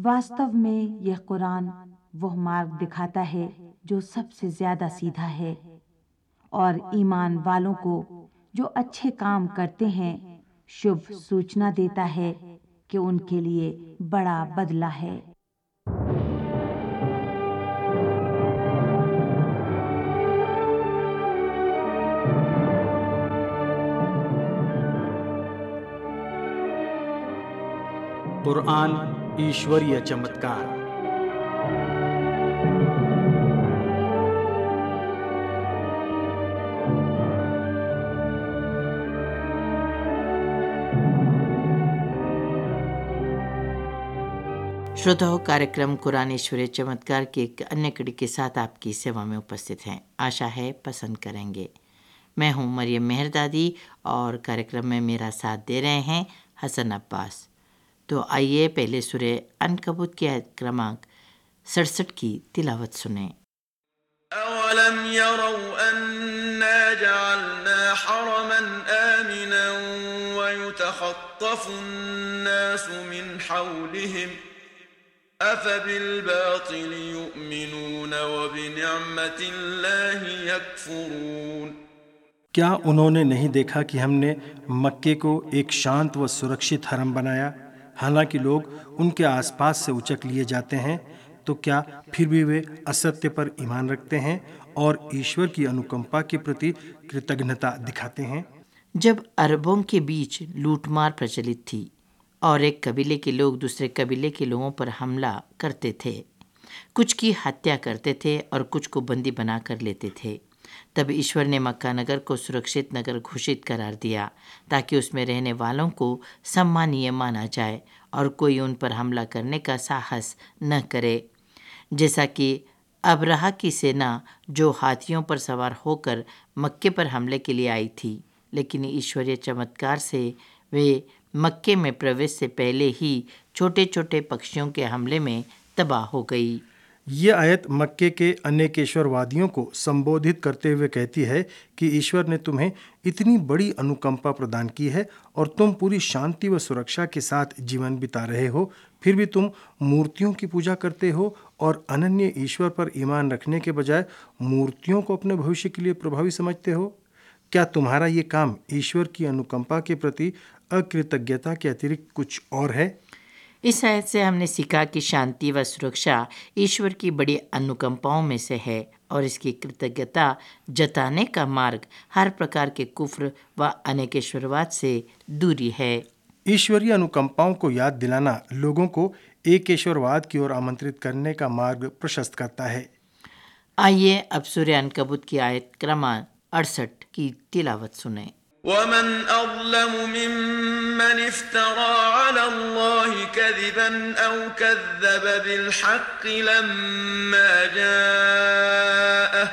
वास्तव में यह कुरान वह मार्ग दिखाता है जो सबसे ज्यादा सीधा है, और ईमान वालों को जो अच्छे काम करते हैं शुभ सूचना देता है कि उनके लिए बड़ा बदला है। कुरान ईश्वरीय चमत्कार। श्रोताओं, कार्यक्रम कुरान ईश्वरीय चमत्कार की एक अन्य कड़ी के साथ आपकी सेवा में उपस्थित हैं। आशा है पसंद करेंगे। मैं हूं मरियम मेहरदादी और कार्यक्रम में मेरा साथ दे रहे हैं हसन अब्बास। तो आइए पहले सूरह अनकबूत की आयत क्रमांक 67 की तिलावत सुनें। أَوَلَمْ يَرَوْا أَنَّا جَعَلْنَا حَرَمًا آمِنًا وَيُتَخَطَّفُ النَّاسُ مِنْ حَوْلِهِمْ أَفَبِالْبَاطِلِ يُؤْمِنُونَ وَبِنِعْمَةِ اللَّهِ يَكْفُرُونَ। क्या उन्होंने नहीं देखा कि हमने मक्के को एक शांत व सुरक्षित हरम बनाया, हालांकि लोग उनके आसपास से उचक लिए जाते हैं, तो क्या फिर भी वे असत्य पर ईमान रखते हैं और ईश्वर की अनुकंपा के प्रति कृतज्ञता दिखाते हैं? जब अरबों के बीच लूटमार प्रचलित थी और एक कबीले के लोग दूसरे कबीले के लोगों पर हमला करते थे, कुछ की हत्या करते थे और कुछ को बंदी बना कर लेते थे, तब ईश्वर ने मक्का नगर को सुरक्षित नगर घोषित करार दिया ताकि उसमें रहने वालों को सम्मानीय माना जाए और कोई उन पर हमला करने का साहस न करे। जैसा कि अबरहा की सेना जो हाथियों पर सवार होकर मक्के पर हमले के लिए आई थी, लेकिन ईश्वरीय चमत्कार से वे मक्के में प्रवेश से पहले ही छोटे छोटे पक्षियों के हमले में तबाह हो गई। ये आयत मक्के के अनेकेश्वरवादियों को संबोधित करते हुए कहती है कि ईश्वर ने तुम्हें इतनी बड़ी अनुकंपा प्रदान की है और तुम पूरी शांति व सुरक्षा के साथ जीवन बिता रहे हो, फिर भी तुम मूर्तियों की पूजा करते हो और अनन्य ईश्वर पर ईमान रखने के बजाय मूर्तियों को अपने भविष्य के लिए प्रभावी समझते हो। क्या तुम्हारा ये काम ईश्वर की अनुकंपा के प्रति अकृतज्ञता के अतिरिक्त कुछ और है? इस आयत से हमने सीखा कि शांति व सुरक्षा ईश्वर की बड़ी अनुकंपाओं में से है और इसकी कृतज्ञता जताने का मार्ग हर प्रकार के कुफ्र व अनेकेश्वरवाद से दूरी है। ईश्वरीय अनुकंपाओं को याद दिलाना लोगों को एकेश्वरवाद की ओर आमंत्रित करने का मार्ग प्रशस्त करता है। आइए अब सूरह अनकबूत की आयत क्रमांक 68 की तिलावत सुनें। ومن أظلم ممن افترى على الله كذبا أو كذب بالحق لما جاءه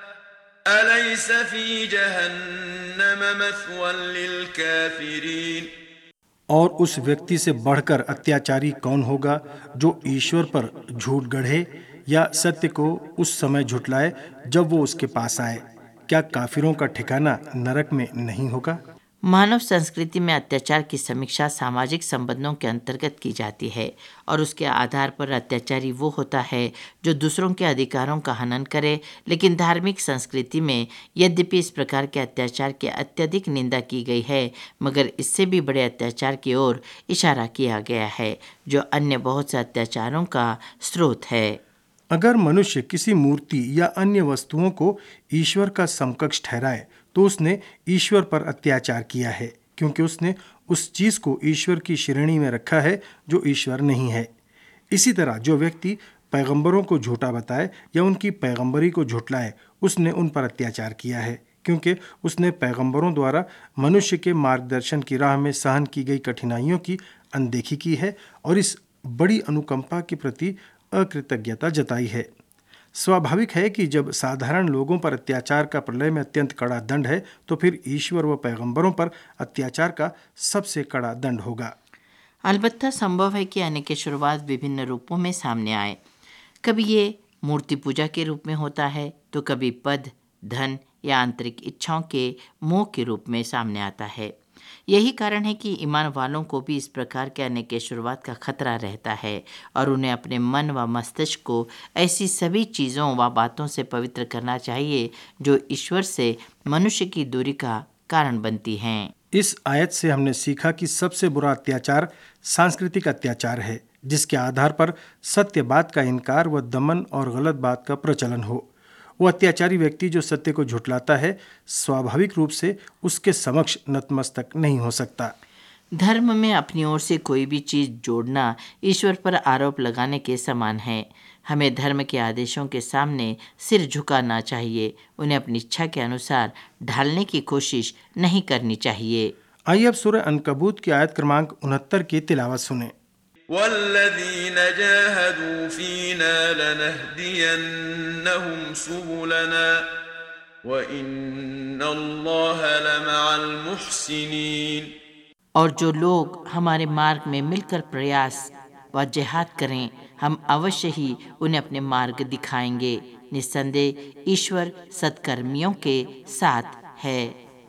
أليس في جهنم مثوى للكافرين। और उस व्यक्ति से बढ़कर अत्याचारी कौन होगा जो ईश्वर पर झूठ गढ़े या सत्य को उस समय झुटलाए जब वो उसके पास आए। क्या काफिरों का ठिकाना नरक में नहीं होगा? मानव संस्कृति में अत्याचार की समीक्षा सामाजिक संबंधों के अंतर्गत की जाती है और उसके आधार पर अत्याचारी वो होता है जो दूसरों के अधिकारों का हनन करे, लेकिन धार्मिक संस्कृति में यद्यपि इस प्रकार के अत्याचार की अत्यधिक निंदा की गई है, मगर इससे भी बड़े अत्याचार की ओर इशारा किया गया है जो अन्य बहुत से अत्याचारों का स्रोत है। अगर मनुष्य किसी मूर्ति या अन्य वस्तुओं को ईश्वर का समकक्ष ठहराए तो उसने ईश्वर पर अत्याचार किया है, क्योंकि उसने उस चीज को ईश्वर की श्रेणी में रखा है जो ईश्वर नहीं है। इसी तरह जो व्यक्ति पैगंबरों को झूठा बताए या उनकी पैगंबरी को झुटलाए, उसने उन पर अत्याचार किया है, क्योंकि उसने पैगंबरों द्वारा मनुष्य के मार्गदर्शन की राह में सहन की गई कठिनाइयों की अनदेखी की है और इस बड़ी अनुकंपा के प्रति अकृतज्ञता जताई है। स्वाभाविक है कि जब साधारण लोगों पर अत्याचार का प्रलय में अत्यंत कड़ा दंड है, तो फिर ईश्वर व पैगंबरों पर अत्याचार का सबसे कड़ा दंड होगा। अलबत्ता संभव है कि अनेकेश्वरवाद विभिन्न रूपों में सामने आए। कभी ये मूर्ति पूजा के रूप में होता है, तो कभी पद, धन या आंतरिक इच्छाओं के मोह के रूप में सामने आता है। यही कारण है कि ईमान वालों को भी इस प्रकार के अन्य के शुरुआत का खतरा रहता है और उन्हें अपने मन व मस्तिष्क को ऐसी सभी चीज़ों व बातों से पवित्र करना चाहिए जो ईश्वर से मनुष्य की दूरी का कारण बनती हैं। इस आयत से हमने सीखा कि सबसे बुरा अत्याचार सांस्कृतिक अत्याचार है, जिसके आधार पर सत्य बात का इनकार व दमन और गलत बात का प्रचलन हो। वो अत्याचारी व्यक्ति जो सत्य को झुठलाता है, स्वाभाविक रूप से उसके समक्ष नतमस्तक नहीं हो सकता। धर्म में अपनी ओर से कोई भी चीज़ जोड़ना ईश्वर पर आरोप लगाने के समान है। हमें धर्म के आदेशों के सामने सिर झुकाना चाहिए, उन्हें अपनी इच्छा के अनुसार ढालने की कोशिश नहीं करनी चाहिए। आइए अब सूरह अनकबूत की आयत क्रमांक 69 की तिलावत सुने। वल्लज़ीन जाहदू फीना लनहदियन्नहुम सुबुलना व इन्नल्लाह लमअल मुहसिनीन। और जो लोग हमारे मार्ग में मिलकर प्रयास व जिहाद करें, हम अवश्य ही उन्हें अपने मार्ग दिखाएंगे। निस्संदेह ईश्वर सत्कर्मियों के साथ है।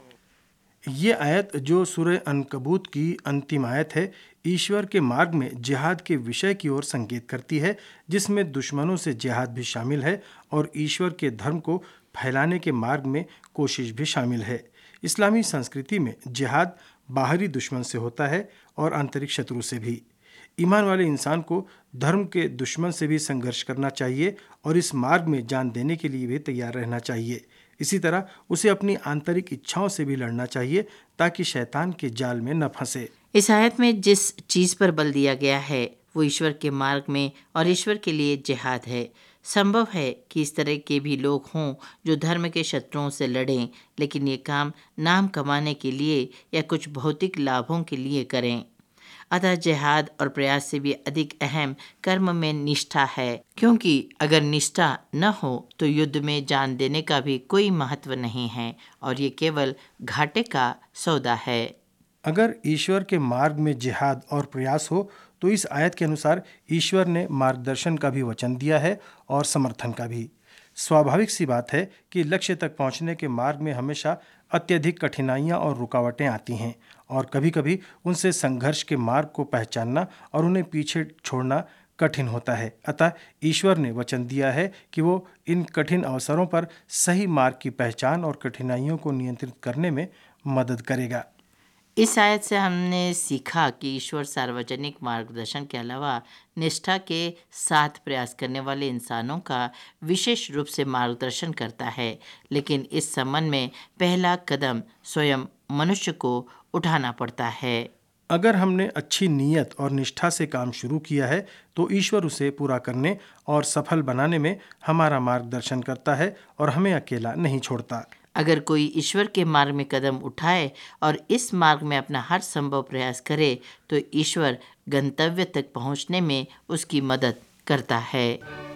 ये आयत जो सूरह अनकबूत की अंतिम आयत है, ईश्वर के मार्ग में जिहाद के विषय की ओर संकेत करती है, जिसमें दुश्मनों से जिहाद भी शामिल है और ईश्वर के धर्म को फैलाने के मार्ग में कोशिश भी शामिल है। इस्लामी संस्कृति में जिहाद बाहरी दुश्मन से होता है और आंतरिक शत्रु से भी। ईमान वाले इंसान को धर्म के दुश्मन से भी संघर्ष करना चाहिए और इस मार्ग में जान देने के लिए भी तैयार रहना चाहिए। इसी तरह उसे अपनी आंतरिक इच्छाओं से भी लड़ना चाहिए ताकि शैतान के जाल में न फंसे। इस आयत में जिस चीज़ पर बल दिया गया है वो ईश्वर के मार्ग में और ईश्वर के लिए जिहाद है। संभव है कि इस तरह के भी लोग हों जो धर्म के शत्रुओं से लड़ें, लेकिन ये काम नाम कमाने के लिए या कुछ भौतिक लाभों के लिए करें। अतः जिहाद और प्रयास से भी अधिक अहम कर्म में निष्ठा है, क्योंकि अगर निष्ठा न हो तो युद्ध में जान देने का भी कोई महत्व नहीं है और ये केवल घाटे का सौदा है। अगर ईश्वर के मार्ग में जिहाद और प्रयास हो तो इस आयत के अनुसार ईश्वर ने मार्गदर्शन का भी वचन दिया है और समर्थन का भी। स्वाभाविक सी बात है कि लक्ष्य तक पहुंचने के मार्ग में हमेशा अत्यधिक कठिनाइयां और रुकावटें आती हैं और कभी-कभी उनसे संघर्ष के मार्ग को पहचानना और उन्हें पीछे छोड़ना कठिन होता है। अतः ईश्वर ने वचन दिया है कि वो इन कठिन अवसरों पर सही मार्ग की पहचान और कठिनाइयों को नियंत्रित करने में मदद करेगा। इस आयत से हमने सीखा कि ईश्वर सार्वजनिक मार्गदर्शन के अलावा निष्ठा के साथ प्रयास करने वाले इंसानों का विशेष रूप से मार्गदर्शन करता है, लेकिन इस संबंध में पहला कदम स्वयं मनुष्य को उठाना पड़ता है। अगर हमने अच्छी नीयत और निष्ठा से काम शुरू किया है तो ईश्वर उसे पूरा करने और सफल बनाने में हमारा मार्गदर्शन करता है और हमें अकेला नहीं छोड़ता। अगर कोई ईश्वर के मार्ग में कदम उठाए और इस मार्ग में अपना हर संभव प्रयास करे तो ईश्वर गंतव्य तक पहुंचने में उसकी मदद करता है।